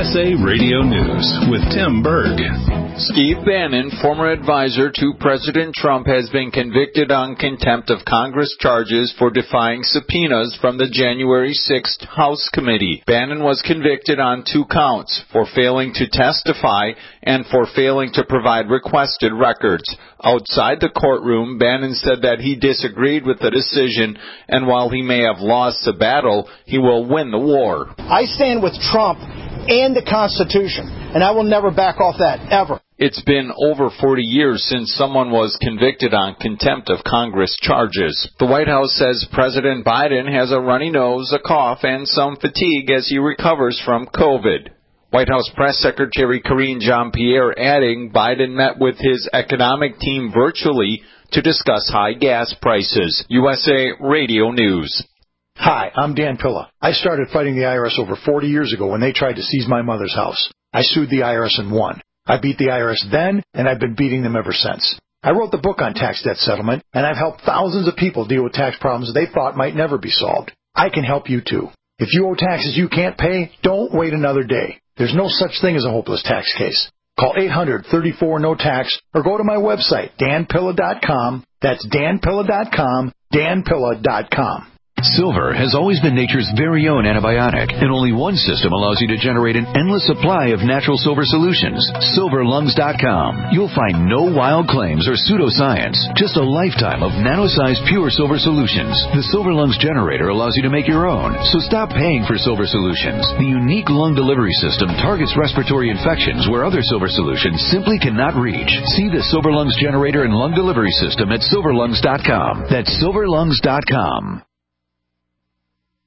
USA Radio News with Tim Berg. Steve Bannon, former advisor to President Trump, has been convicted on contempt of Congress charges for defying subpoenas from the January 6th House Committee. Bannon was convicted on 2 counts for failing to testify and for failing to provide requested records. Outside the courtroom, Bannon said that he disagreed with the decision, and while he may have lost the battle, he will win the war. I stand with Trump and the Constitution, and I will never back off that, ever. It's been over 40 years since someone was convicted on contempt of Congress charges. The White House says President Biden has a runny nose, a cough, and some fatigue as he recovers from COVID. White House Press Secretary Karine Jean-Pierre adding Biden met with his economic team virtually to discuss high gas prices. USA Radio News. Hi, I'm Dan Pilla. I started fighting the IRS over 40 years ago when they tried to seize my mother's house. I sued the IRS and won. I beat the IRS then, and I've been beating them ever since. I wrote the book on tax debt settlement, and I've helped thousands of people deal with tax problems they thought might never be solved. I can help you too. If you owe taxes you can't pay, don't wait another day. There's no such thing as a hopeless tax case. Call 800-34-NO-TAX or go to my website, danpilla.com. That's danpilla.com, danpilla.com. Silver has always been nature's very own antibiotic, and only one system allows you to generate an endless supply of natural silver solutions. SilverLungs.com. You'll find no wild claims or pseudoscience, just a lifetime of nano-sized pure silver solutions. The Silver Lungs generator allows you to make your own, so stop paying for silver solutions. The unique lung delivery system targets respiratory infections where other silver solutions simply cannot reach. See the Silver Lungs generator and lung delivery system at SilverLungs.com. That's SilverLungs.com.